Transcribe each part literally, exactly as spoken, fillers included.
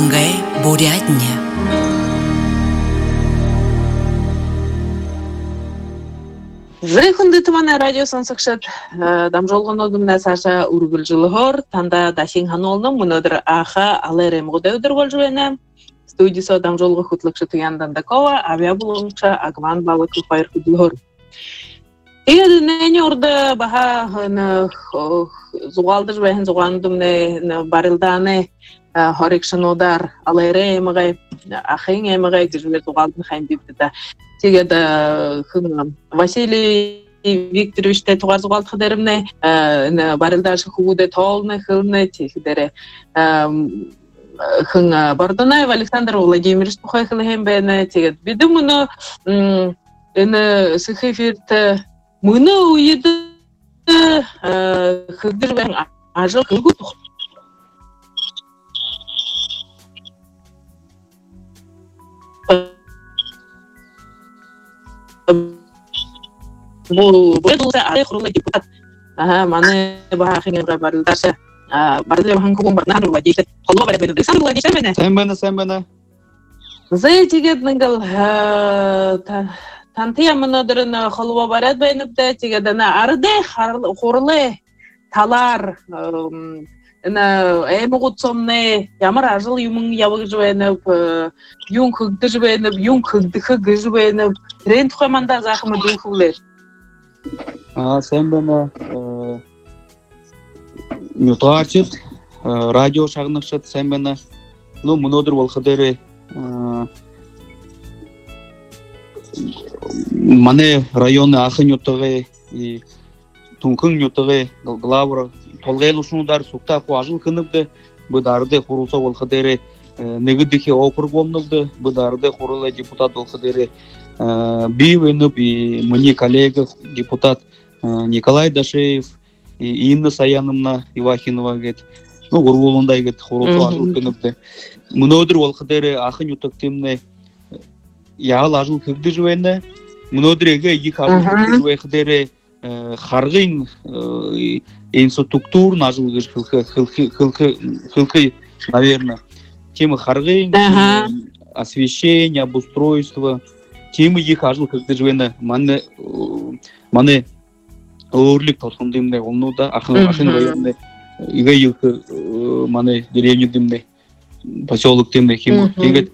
Ангай бурятня. Зайхунды туманы радио сонсақшат дамжолғын одымна Саша Ургул жылығыр, танда Дашин Ханолның мұнадыр аға алайрем ғудаудар бол жуэна. Студиясы дамжолғы құтлықшы тұяндан дакова, авиа бұлыңша Агван балы күпайыр күділғыр. Егеді нәне орды баға зуғалды жуэхін зуғандым барылданы хорекшын одар алайре еміғай, ақын еміғай жүргер зуғалдың қайын бепті. Тегеді Василий Викторович те туғар зуғалды қыдерімне барылдашы құғуды толны қылны тегедері хын Бардонаев Александр Владимирович тухай қылығын бәйіні тегеді. Беді мұны сықыферті мұны ұйыды қылдыр бәйін ажыл қылғы тұқ. Бұл бұлса ағай құрылы депутат. Маны баға қиңырға барылдашы. Барды бахан кубун барнан рула дейші. Қолуа барат бәді. Сан рула дейші бәні? Сән бәні, сән бәні. Зай тегет ныңғыл тантия мұнадырын қолуа барат бәніпті. Тегедіні арыды құрылы талар. Әмі ғұтсомны ямар ажыл юмың явығы жібәніп, юң күгді жібәніп, юң күгді күгі жібәніп. Рен тұқаманда зақымы дұлқылыр. Сән бәні. Нютарчит, радио шағынықшыт, сән бәні. Мұнадыр ол қыдары мане районы ақын ютығы, Тункын ютығы, главыр, толғайлы ұшынудар сұқта қуажыл кініпді, бұдарды құрылса ол қыдары негідіке оқыр болнылды, бұдарды құрылы депутат ол қыдары бейв еніп, мұне коллега депутат Николай Дашеев, Инна Саянымна Ивахинова гет, ну, ғұрғылындай гет құрылса ажыл кініпді. Мұнодыр ол қыдары ақын ютық теміне яғыл ажыл кірді жуәні, мұнодыр еге ек ажыл кірді жуәй қыдары Харгин инфраструктур нажил хылкы, наверное, темы Харгин, освещение, обустройство, темы их ажил как дежвена, мане мане орлик толком дымный волну да, ахын ахын районный, ига юг мане деревню дымный, поселок дымный хим, тегет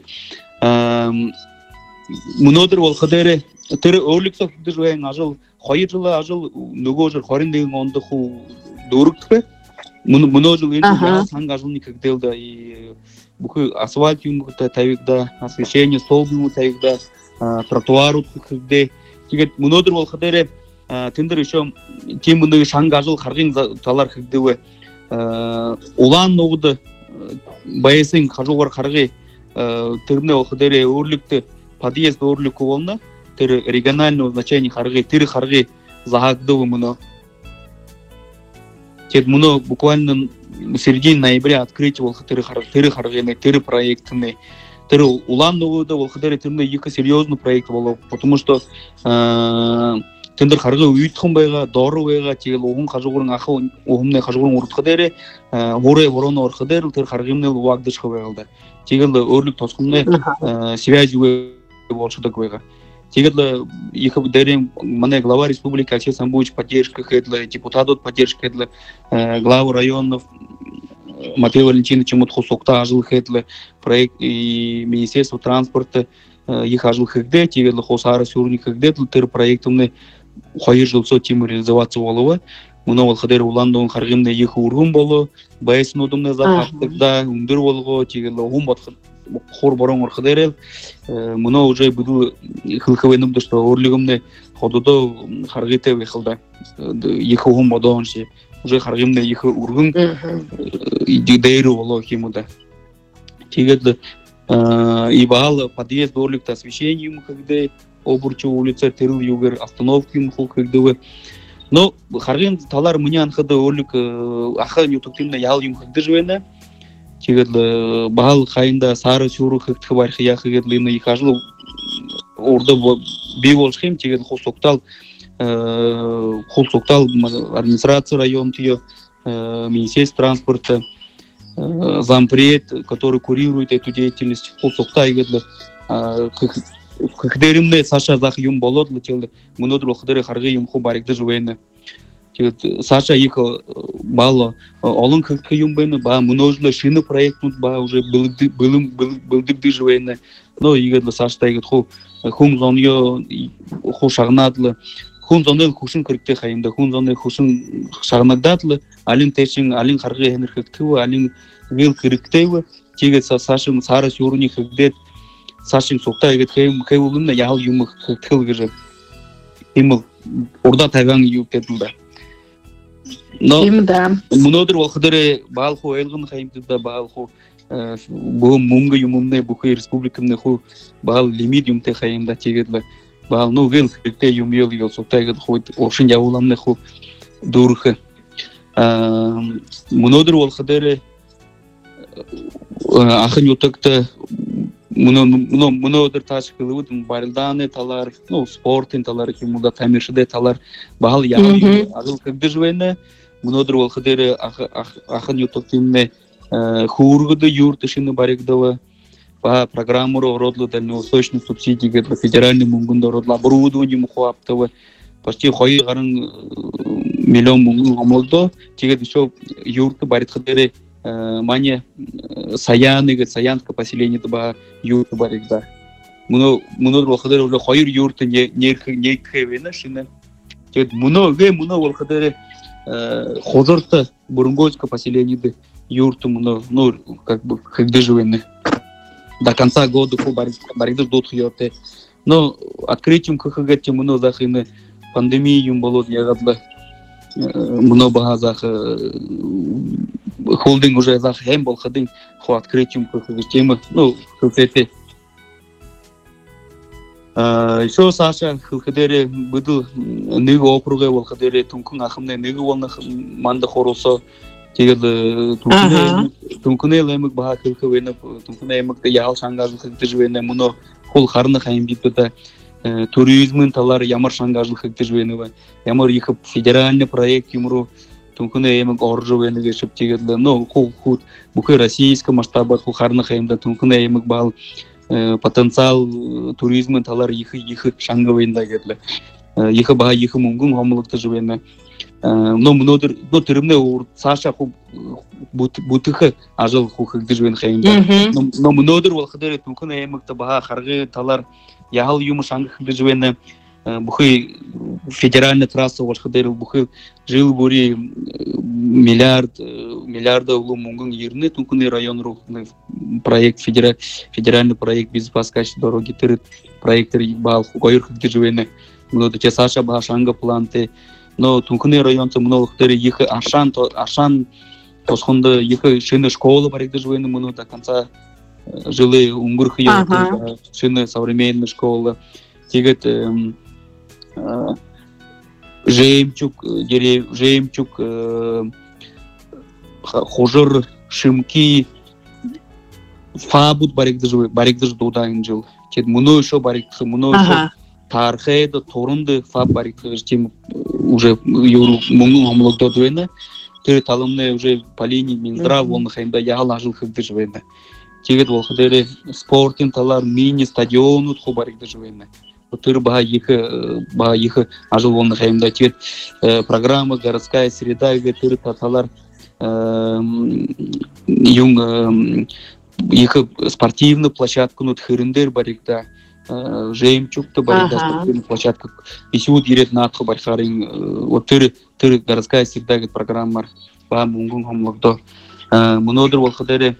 мнодыр ол хадере, тер орлик толком дежвена ажил Қойы жылы ажыл нөгөө жыр қорын деген онды қу дөрікті. Мұны жыл енді санға жылны көгделді. Бүкі асфальт юмғыта тәуекда, освещение, стол юмғы тәуекда, тротуар ұтқы көгде. Тегет мұнодыр ол қадары тендер үші теміні шаңға жыл қарғын талар көгдеуі. Олан оғыды байесің қажуғар қарғы түріне ол қадары өрлікті, подъезд өрлікі олына. Тер регионального значения харги, тер харги загадовы муно. Тед муно буквально в середине ноября открыть вол тер харги, тер харги, тер проектный. Тер уланного да вол тер тер екі серьезный проект было, потому что тендер харги уйтхун байга, дору байга, тел огун хажугурун ахы огумне хажугурун уртқа дере, оре ворона орқа дер тер харгимне уагдыш хавалда. Тегел өрлік тосқымне связи болшы да байга. Тегедлі екі дәрем мане глава республики Алексей Самбуевич поддержка хедлі, депутат от поддержка хедлі, глава районов Матвей Валентинович Мутху Сокта ажыл хедлі, проект и Министерство транспорта их ажыл хегде, тегедлі Хосары Сюрни хегде, тір проектымны қойыр жылсо темі реализоваться болуы. Мұны ол қадер уландығын қарғымда екі ұрғын болу, байысын одымны зақаттықда үндір болуы, тегедлі оғын батқын. Хор барон орхадерел, мұны уже буду хылқывенімді, что орлігімді ходуды харгите вехылда, екі оғын бадуын ше, уже харгымды екі ұрғын дейрі олу кемуді. Тегедлі, и бағалы подъезд орлікті освещение мұхыгде, обурчу улица, теріл югер, остановки мұхыгдеві. Но харгын талар мұне анхады орлік ақы нютуктимді ял юмхыгды жуені, Тегедлі бағал қайында сары сюру хықты бар қия қығедліні екажылы орда бей болшықым, тегедлі қол соқтал, қол соқтал администрация район түйі, Министерство транспорта, зампред, который курирует эту деятельность, ху сокта игедле хыхдеримне Саша зах юм болодлы теле мунодр хыдере харгы юм ху барикды жуэне. Саша их бало олон хыдкы юм бэне ба муножлы шины проектнут ба уже былды былым былдыгды жуэне. Но игедле Саша игет ху хум зоньо ху шагнадлы хун зонел хушин кырыкты хайымда хун зонел хушин шагнададлы алин тешин алин харгы хенер хыдкы алин вил кырыктайвы тегет Сашын сарыс юруни хыгдет Сашин сокта егет хэм хэвулын ял юм хыктыл гыжы имыл орда таган юптедилда. Но мунодыр вахдыре балху элгын хайымда балху бу мумга юмумне бухы республикамны ху бал лимит юмте хайымда тегедле бал ну вил хыкте юм ел ел сокта егет ху ошин явуламны ху дурхы мунодыр вахдыре ахын ютакты муно муно мунодыр ташкылыдын барылданы талар ну спортын талар кимуда тамиршыде талар бахал ял агыл кыгды жвене мунодыр вахдыре ахын ютактымне хургыды юртышыны баригдова по программу родлы дальневосточных субсидий гетто федеральный мунгунда родла оборудование мухуаптова почти хой гарын миллион мунгун омолдо тигет еще юрты баритхадере мане саяны саянское поселение ба юрты баригда муно муно вахдере уже хойр юрты не не не кевена шина тигет муно ге муно вахдере хозорта бурунгойское поселение де юрты муно ну как бы когда живены до конца года фу баригда дот хьёте но открытием кхгт муно захины пандемиюм болот ягадла муно базах холдинг уже зах хем бол хадин хо открытием кхгт ну кхт а еще Саша хылхдере быдыл ныгы округа бол хадере тумкун ахымне ныгы волна манда хоросо тегел тумкуне тумкуне лемик баха хылхвена тумкуне эмик де ял шангажын хылтыжвене муно хол харны хайм битта туризмын талар ямар шангажын хылтыжвене ямар их федеральный проект юмру тумкуне эмик оржвене гешип тегел но хол хут бухы российского масштаба хол харны хаймда тумкуне эмик бал потенциал туризмын талар их их шангавенда гедле их баха их мунгун хомлыкты жвене но мнодыр но термне ур Саша ху бутыхы ажыл ху хыгдыжвен хайымда но мнодыр вол хыдыр тумкун эмикте баха харгы талар ял юм шанг хыгдыжвен бухы федеральный трасса вол хыдыр бухы жыл бури миллиард миллиарда улу мунгун ерне тумкун район рухны проект федераль федеральный проект безопасности дороги тырыт проекттер бал гойр хыгдыжвен мнодыр Саша баха шанга планты но тумкуне районцы многотери их ашан то ашан тосхонда их шины школы баригды жвены муну до конца жилы унгурхы ага. Шины современные школы тегет жемчуг дерев жемчуг хожыр шимки фабут баригды жвы баригды ждудаин жил тед муну еще баригды муну еще тархеда торунды фабрик тем уже юру мунгун омлокто дуэна тэр талымны уже по линии Минздрав он хайнда ял ажыл хыгды жвэна тегет бол хыдере спортын талар мини стадионут хобаригды жвэна тэр ба их ба их ажыл он хайнда тегет программа городская среда ге тэр талар юң их спортивную площадку нут хырындер баригда жемчуг-то баригда спортивная площадка исуд ирет наатхы бархарин вот тыр тыр городская среда гет программа ба мунгун хомлокто мнодыр бол хыдере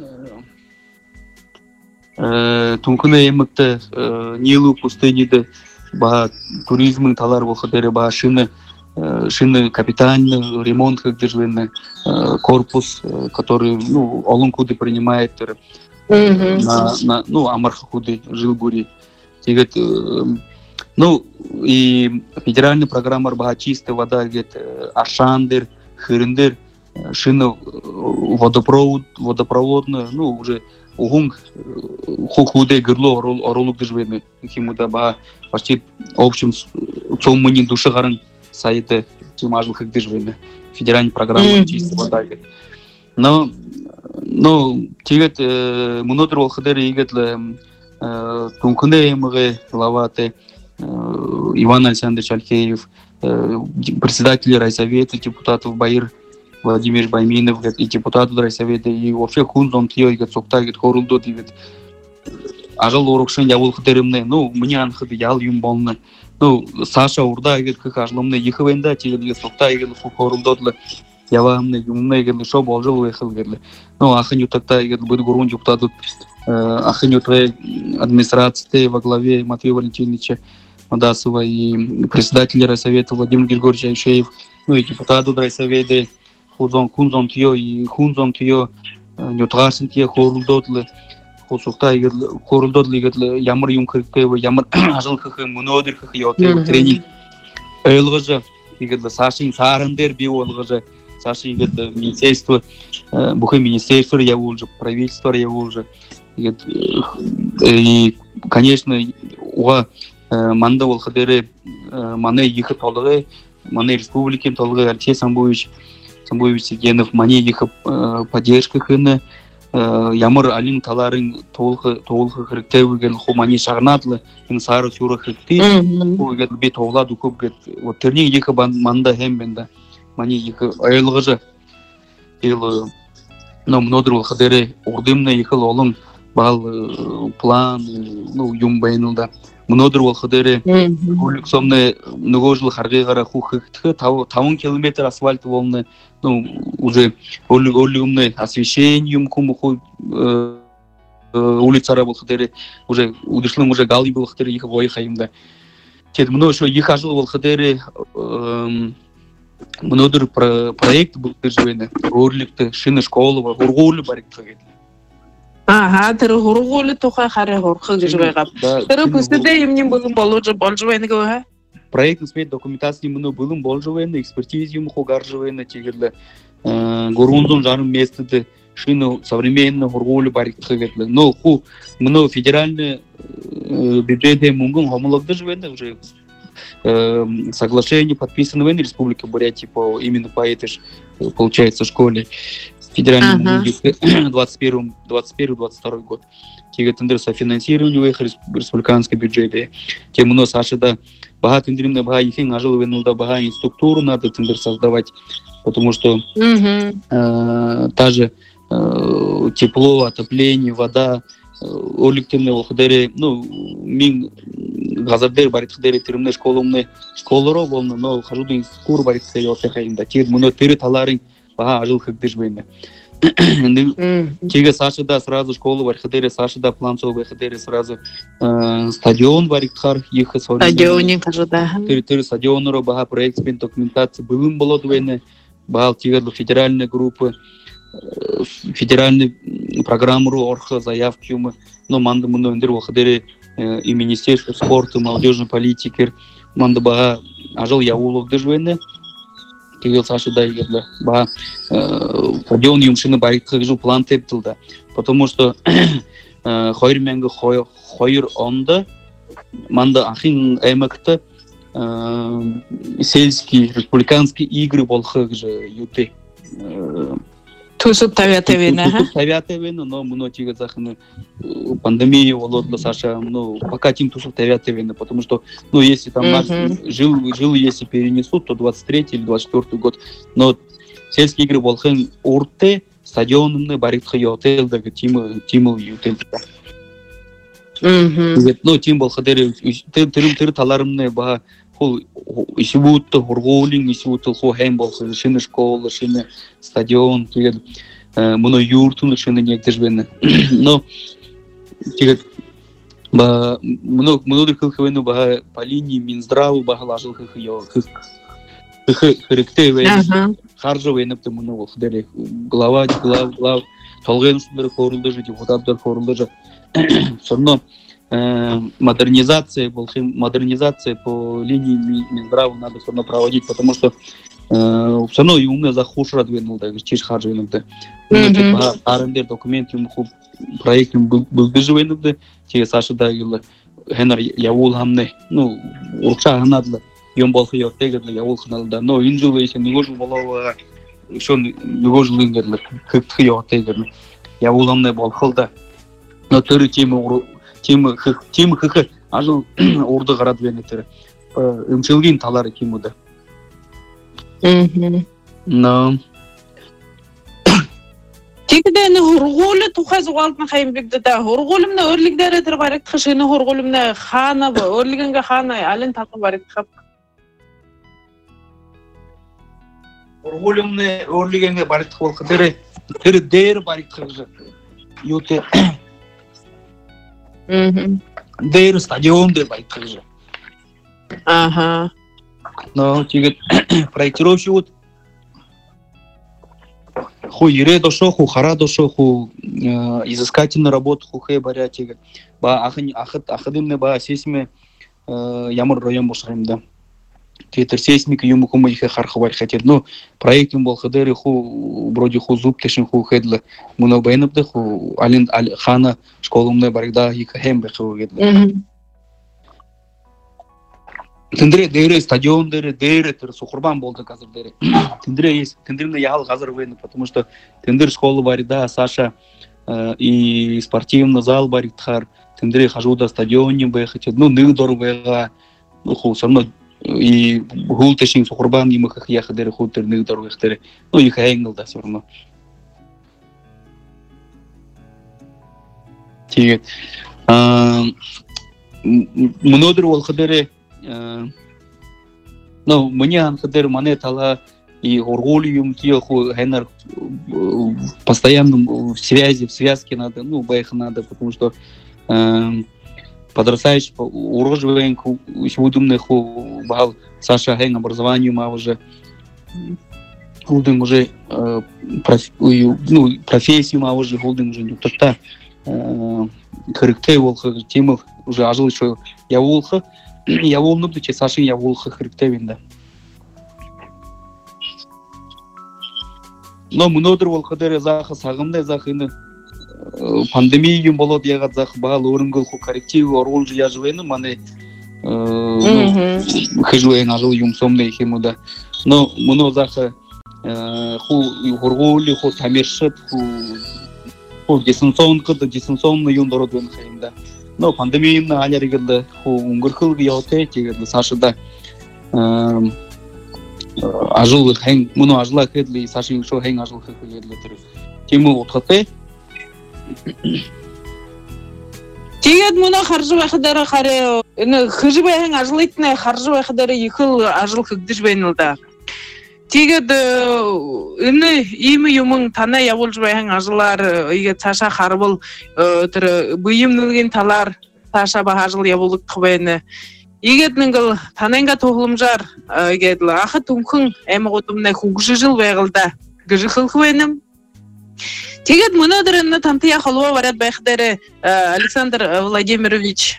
тумкуне эмикте нилу пустыниде ба туризмын талар бол хыдере ба шины шины капитальный ремонт хыгдыжвенный корпус который ну олон куды принимает на, на, ну, Амарха худы, Жилбури. Тегет, ну, и федеральная программа Арбаха чистая вода, говорит, Ашандер, Хырындер, шина водопровод, водопроводная, ну, уже угум худе гырло оролук дыжвены, химуда ба почти общем цоммани души гарын сайты тимажлых дыжвены. Федеральная программа чистая вода, говорит. Но, но тигет мнодер волхадер игетле тункуне эмге лаваты Иван Александрович Алькеев, председатель райсовета, депутатов Баир Владимир Байминов, и депутат райсовета, и вообще хунзон тио, и сокта, и хорулдо, и ажал урокшен явул хадеримне, ну, мне анхады ял юм болны, ну, Саша урда, и как ажлымны ехывенда, и сокта, и хорулдо, явамны, юмны, и шо болжал уехал, ну, аханю тогда, и будет гурун депутату, аханю администрации во главе Матвея Валентиновича Мадасова и председатель райсовета Владимир Григорьевич Айшеев, ну и депутаты райсовета Хунзон Хунзон Тио и Хунзон Тио Ньютгасен Тио Хорулдотлы Хусухта и Хорулдотлы и Ямар Юмкрикева Ямар Ажалках и Мунодирках и Отел тренинг Элгажа и Сашин Сарандер Биолгажа Сашин министерство Бухой министерство я уже правительство я уже и конечно у Манда волхадере мане ехал толгы, мане республики толгы Алексей Самбуевич, Самбуевич Сергеев, мане ехал поддержка хыны, Ямар Алин Таларин толгы толгы характеры хо мане шагнатлы, инсары сюра хакти, хо гет бит овла дукуб гет, вот терни ехал манда хембенда, мане ехал айлгажа, ил, но мнодер волхадере ордымна ехал олым бал план, ну юмбайнылда. Мнодер волхадере улюксомне многожил харгигара хухыхты тавон километр асфальт волны, ну уже улюмне освещением кумуху улицара волхадере уже удышлым уже галли волхадере их воихаимда. Тед много что их ажил волхадере мнодер проект был живены, урликты шины школы, ургулы барик. Ага, тэр хургуулт тухай хараа хорхог гэж байгаа. Тэр бүсдээ юмний болон болж болж байна гэх. Проект смет документации мөн болон болж байна, экспертиз юм хо гарж байна чигэрлээ. Гурван жарым местэд шинэ современный хургуул баригдах гэдэг. Но ху мөн федеральный бюджетээ мөнгөн хомлогдож байна уже. Соглашение подписано в Республике Бурятия по именно по этой получается школе. Федеральный uh-huh. двадцать первый двадцать второй год. Тига тендер софинансирование в республиканском бюджете. Тем у нас ашида бага тендеримна бага ихин ажил венуда бага структуру надо тендер создавать, потому что uh-huh. э, та же э, тепло, отопление, вода, оликтемне волхадере, ну мин газардер баритхдере тиримне школумне школоро волна, но хожу до скур баритхдере отехаимда. Тир муно тири таларин бага ажил хагдиш бейне. Тига Сашида сразу школу баритхдере, Сашида планцов баритхдере сразу стадион баритхар их стадионе кажу да. Тири тири стадионоро бага проект спин документации былым болот бейне, бага тига федеральные группы федеральный программу орха заявки мы, но манда мы номер волхадере и Министерство спорта, молодежной политики, манда бага ажал яулов дежвене, кивел Саша да играла, бага стадион юмшины барит хажу план тептилда, потому что хойр менга хойр хойр онда, манда ахин эмекта сельские республиканские игры волхагжа юты. Тусуп тавятевина, Тусуп тавятевина, но много тига захны пандемия володла Саша, ну пока тим тусуп тавятевина, потому что, ну если там mm-hmm. жил, жил, если перенесут, то двадцать третий или двадцать четвёртый год, но сельские игры волхен урте стадионные баритхи отель, да тиму тиму ютель. Ну тим волхадери тыр тыр таларымны ба хол исибутты хургулин исибутты хо хэмбол шины школа шины стадион тэгээд муно юртун шины негдежбен но тэгээд ба муно муно дэрхэлхэвэн ба по линии Минздрава ба халажил хэхё хэх хэрэгтэй вэ харжо вэнэпты муно волхадери глава глав глав толгэнсдэр хорулдэж депутаттар хорулдэж сонно модернизация, модернизация по линии Минздрава надо все равно проводить, потому что э, все равно и умные захушра двинул, так чиж хаджвинул, да. Арендер документ ему проект был был бежевенул, да. Те Саша да гилла, Хенер явул хамне, ну урша ханадла, юм бол хиё тегдла явул ханал да. Но инжул если не можем болова еще нөгөө жылын гэрлэг хөгтөх яваатай гэрнэ. Явууланны болхол да. Но тэр тийм тийм тийм хөх ажил урд гараад байна тэр. Өмчилгийн талаар юм уу да. Мм. Но Тэгдэ энэ хургуул тухай зугаалт хайм бигдэ да хургуулмны өөрлөгдөрөө тэр баригдах шинэ хургуулмны хаана өөрлөгөнгийн хаана алын талхан баригдах хургуулмны өөрлөгөнгийн баригдах болох тэр тэр дээр баригдах юу те Мм. дээр стадион дээр баригдах. Ага. Но тэгээд проектировщик ху ирээд ошоо ху хараад ошоо ху изыскательную работу ху хэ баря тэгээд ба ахын ахад ахадымны ба сейсме ямар район болсоо юм да. Тэгээд сейсмик юм хум их харах бар хотел. Ну проект юм болох дээр ху вроде ху зуб тэшин ху хэдл муно байнабда ху алин хана школумны баригда их хэм бэх ху гэдэг. Тэндрэ дээр стадион дээр дээр тэр сухурбан болдог газар дээр. Тэндрэ есть тэндрэмний ял газар байна, потому что тэндэр школа барида Саша и спортивный зал баригдахаар тэндрэ хажуудаа стадион юм байх гэж. Ну нэг дор байгаа. Ну хуу сарна и хултэшин сухурбан юм их яах дээр хуу тэр нэг дор байх дээр. Ну их англ да сарна. Тэгээд аа мөнөдөр болох дээр но мне анхадер мане тала и ургулиум тихо хенер постоянно в связи, в связке надо, ну, бэх надо, потому что подрастаешь, уроживаем, удобно ху бал Саша хен образованию ма уже холдинг уже ну профессию ма уже холдинг уже не то-то характер волха тема уже ажил еще я волха я волнуюсь, че Саша я волха характер винда. Но мөнөдөр волха дээр заах сагамдай заах энэ пандемигийн болоод ягаад заах баал өөрөнгөө ху корректив оруулж яаж байна манай хэжуэн ажил юм сомны их юм да. Но мөнөө заах ху хургуули ху тамиршид ху ху дистанционный дистанционный юм дород байна юм да. Но пандемийн аляргэл ху өнгөрхөл яваатай тэгээд Сашада ажил хэн мөн ажлаа гэхэл Сашин шо хэн ажил гэхэл тэр тийм үү утгатай. Тэгээд мөн харж байх дээр хараа энэ хэжбэхэн ажлын харж байх дээр их л ажил хөгдөж байна л да. Тэгээд энэ ийм юм танаа явуулж байхын ажлаар игээ цаашаа харвал тэр буймнгийн талаар цаашаа ба ажил явуулагдах байна. Игээд нэгэл тананга тогломжаар игээд ахад өнхөн аймагуудымнаа хөгжижил байгаль да гэж хэлэх байна. Тэгээд мөнөдөр энэ тантия холбоо бараад байх дээр Александр Владимирович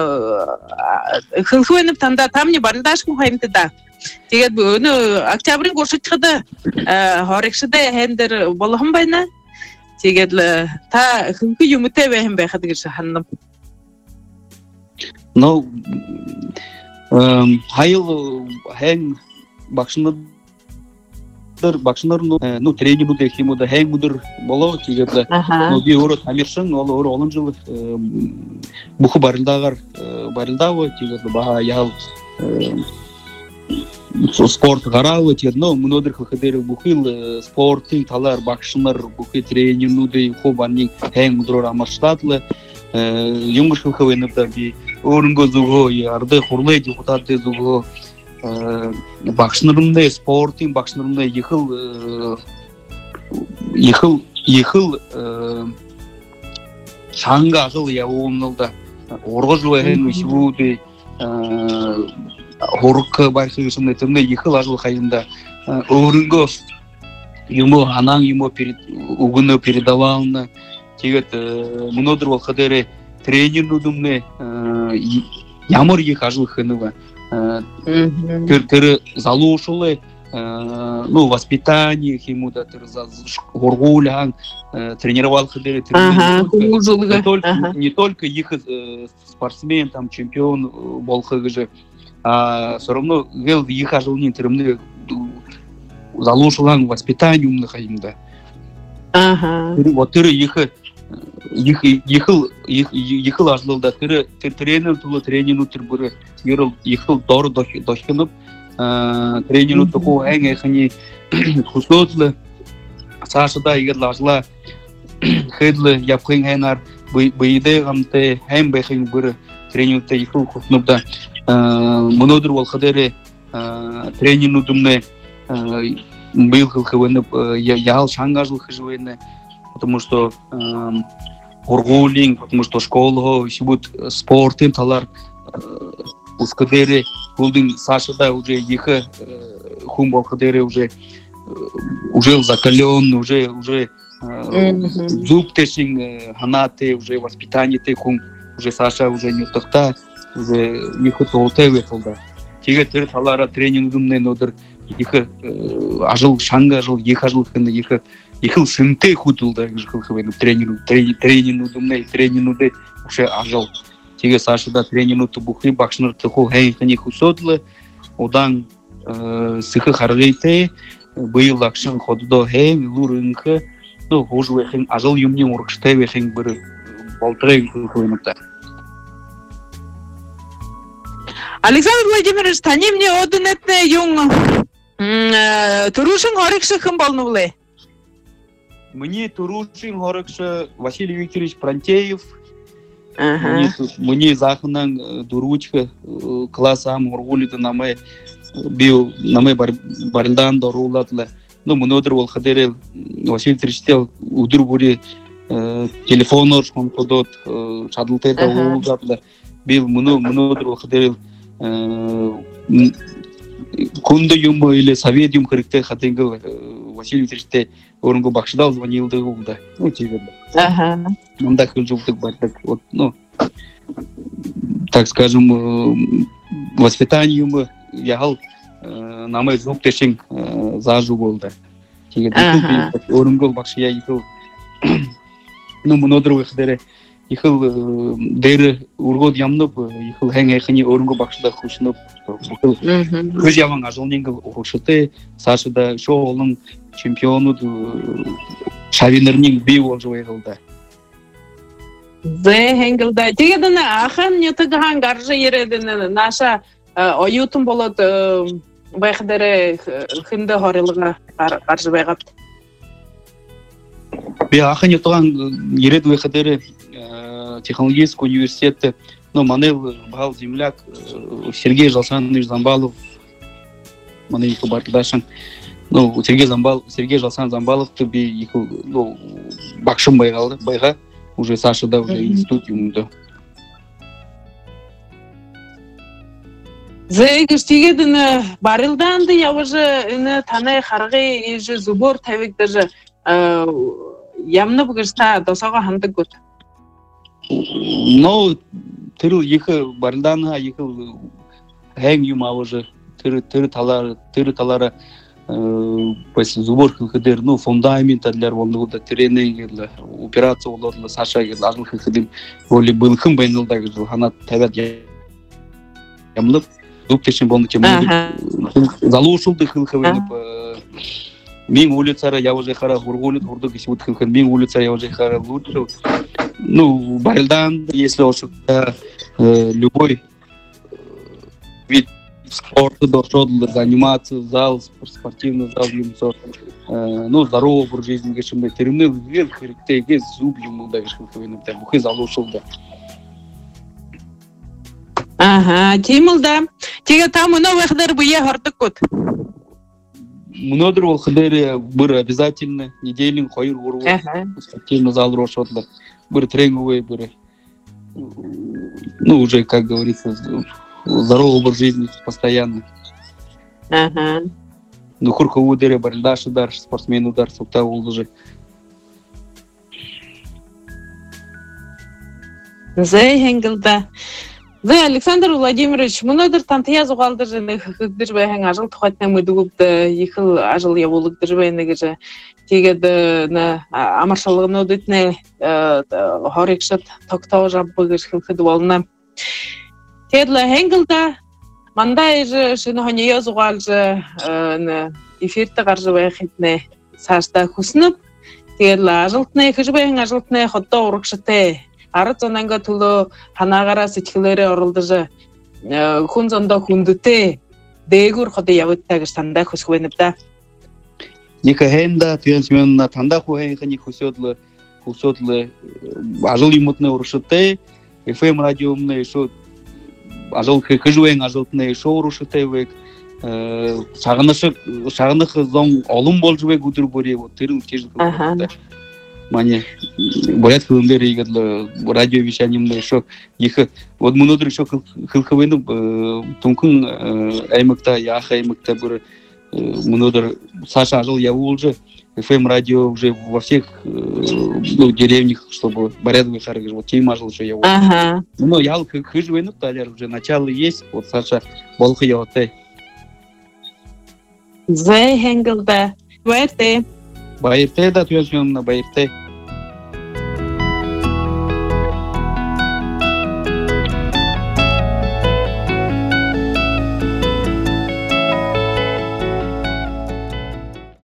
хэлэх байна танда тамны бардашгүй хаймт да. Тэгээд өнөө октябрын гуршигчдад хоригшдээ хендер болгон байна. Тэгээд та хөнхөн юмтай байх юм байхад гэж хандам. Но эм хайл хэн багшнаар багшнаар ну тренинг дэх юм уу да хэн өдөр болоо тэгээд ну би өөрөө тамирчин ол өөрөө олон жил бүх барилдаагаар барилдаа тэгээд баа яав спорт гараа тэгээд но мөнөдөр хөхдэр бүхэл спортын талаар багшнаар бүхэл тренингүүдийн хобаны хэн өдрөөр амарчлаадлаа юм шиг хөвөнөд би өөрөнгөө зүгөө ардэ хурлаа депутаты зүгөө багшнарымны спортын багшнарымны ихэл ихэл ихэл шанга ажил явуулнда ургаж байна шивүүд хорк байхсан нэтэмнэ ихэл ажил хайнда өөрөнгөө юм анан юм перед угнө передавал на тэгээд мөнөдөр болох дээр тренерүүдүмнэ ямар их ажил хэнэв тэр тэр залуушулы ну воспитание ему да тэр хургуулан тренировал дээр не только их спортсмен там чемпион болох гэж а все равно гэл их ажилны тэрмнэ заложилан воспитаниумны хайымда. Ага. Вот тыры ехы ехы ехыл ехыл ажлылда тыры тренер тулы тренеру тырбыры ерыл ехыл дору дохынып тренеру току әң әхіне кусотлы сашыда егер лажла хедлы япқын әнар бейде ғамты әм бәхін бұры тренерді ехыл кусынып Мнодер волхадере тренинг удумне был хвенеп ял шангажл хвене, потому что ургулинг, потому что школа, сибут спортим талар ускадере булдин Сашада уже ехе хум волхадере уже уже закален, уже уже зуб тешин ханате, уже воспитание те хум, уже Саша уже не тохта. Уже ехать олтай етілді. Теге тірі талара тренингімнен одыр ехі ажыл, шаңға ажыл, ехі ажыл кінді ехі ехіл сынты худылды тренингімнен, тренингімнен уже ажыл. Теге Сашыда тренингімді бұқи бақшыныр тұқу әйіқіне хусодлы, одан сықы қарғайты, бұйыл ақшын қодыда әйім, ұлыр үңкі, ғожу әйін ажыл юмнен ұрқыштай әйін бірі балтырай қойыныпта. Александр Владимирович, тани мне одынетне юң турушин хорекші кім болны бұлай? Мне турушин хорекші Василий Викторович Пронтеев. Мне захынан дуручка классам ургулиды намай бил намай барилдан доруладлы. Ну, мнодыр ол хадерел Василий Викторович удыр бури телефонор шон подот шадылтайда уладлы. Бил мнодыр ол хадерел Кунда юм или совет юм корректе хатынгыл Василий Викторович орынго бакшыдал звонилды улда. Ну тебе. Ага. Мында хылжуктык бардык. Вот, ну так скажем, воспитанием яхал намай звук тешин зажу болды. Теге орынго бакшы я ехал. Ну мнодыр выходере ехал деры ургод ямнып ехал хэң айхыне орынго бакшыда хушынып көз яман ажылненгіл ұқышыты Сашыда шоғылың чемпионы шавинернің бей ол жой қылды. Зе хэңгілді. Тегедіні ақын нетігіған қаржы ередіні наша ойутын болады байқыдары хынды хорылыға қаржы байғапты. Бе ақын нетіған еред байқыдары технологический университет, ну, Манел, Бал, земляк, Сергей Жалсанович Замбалов, Манел, Бартадашин, ну, Сергей Замбал, Сергей Жалсан Замбалов, ты би, ну, Бакшим байгал, байга, уже Саша, да, уже институт юмда. Зайгыш тегедіні барылданды, я уже іні танай қарғы ежі зубор тәвекдіжі ямны бұғышта досаға ханды көт. Ну, тырыл ехі барылданы, ехі әң юма уже, тыры талары, тыры талары зубор қылқыдыр, ну, фундамент әділер болуды, тренинг, операция олуды, Саша ажыл қылқыдым, олі бұлқым байнылдағы жыл, хана тәбәт ямлып, зуб тешін болны кемді, залушылды қылқы Мен улицара я уже хара гургулит гурду киси вот хын мен улицара я уже хара лучше. Ну, барилдан, если уж любой вид спорта должен заниматься, зал, спортивный зал, ну, здоровый образ жизни, гешим да терминал вверх, хребте, зуб ему да гешим хвенем да бухи залушил да. Ага, тимул да. Тега там новых дыр бие хартык кот. Мнодыр ол хадере бір обязательно неделин хойыр уру спортивный зал рошотлы бір тренинговый бір ну уже как говорится здоровый образ жизни постоянно. Ага. Ну хуркову дере барылдаш удар спортсмен удар сукта ол уже. Зай хенгилда. Зай Александр Владимирович, мнодыр тантыя зугалдыр жаны хыгдыр бәйхәң ажыл тухатна мыдугубды ехыл ажыл яволыгдыр бәйнеге же тегеді амаршалығын өдетіне хорекшат токтау жаббыгыш хылқыды болына. Тедлі хенгілда мандай же шыны ханея зуғал же эфирте гаржыбай хитне сашта хүснөп тэгэл ажылтны хэжбэн ажылтны хотто урагштай ард зонанга төлөө ханаагаараа сэтгэлээрээ оролдож хүн зондоо хүндэтэй дээгүр ходы явагдаа гэж тандаа хүсэх байна да. Ника хэнда тянсмэнна тандаа хухэн хани хүсөдлө хүсөдлө ажил юмтны урагштай эф эм радиомны шо ажил хэжбэн ажылтны шо урагштай вэ сагнах сагнах зон олон болж вэ өдөр бүрээ тэр үчиж Мане боят хөлмөр игээл радио вещаниемны шо их вот мөнөдөр шо хылхвэну тункун аймакта яах аймакта бүр мөнөдөр Саша ажил явуулж эф эм радио уже во всех ну деревнях чтобы порядок харгаж вот тем ажил уже явуулж. Ага. Ну я хыжвэну талер уже начало есть вот Саша болхы явтай. Зэ хэнгэлдэ. Баяртай. Баяртай да түйсүнна баяртай.